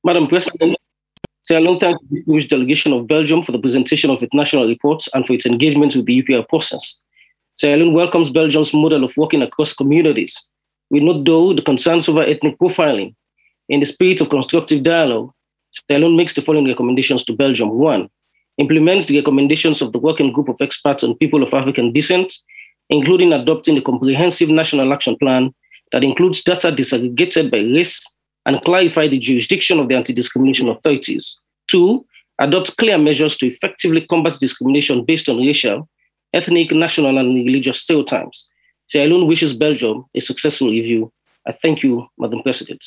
Madam President, Sierra Leone thanks the distinguished delegation of Belgium for the presentation of its national reports and for its engagement with the UPR process. Sierra Leone welcomes Belgium's model of working across communities. We note, though, the concerns over ethnic profiling. In the spirit of constructive dialogue, Sierra Leone makes the following recommendations to Belgium. One, implements the recommendations of the Working Group of Experts on People of African Descent, including adopting a comprehensive national action plan that includes data disaggregated by race and clarify the jurisdiction of the anti-discrimination authorities. Two, adopt clear measures to effectively combat discrimination based on racial, ethnic, national, and religious stereotypes. Sierra Leone wishes Belgium a successful review. I thank you, Madam President.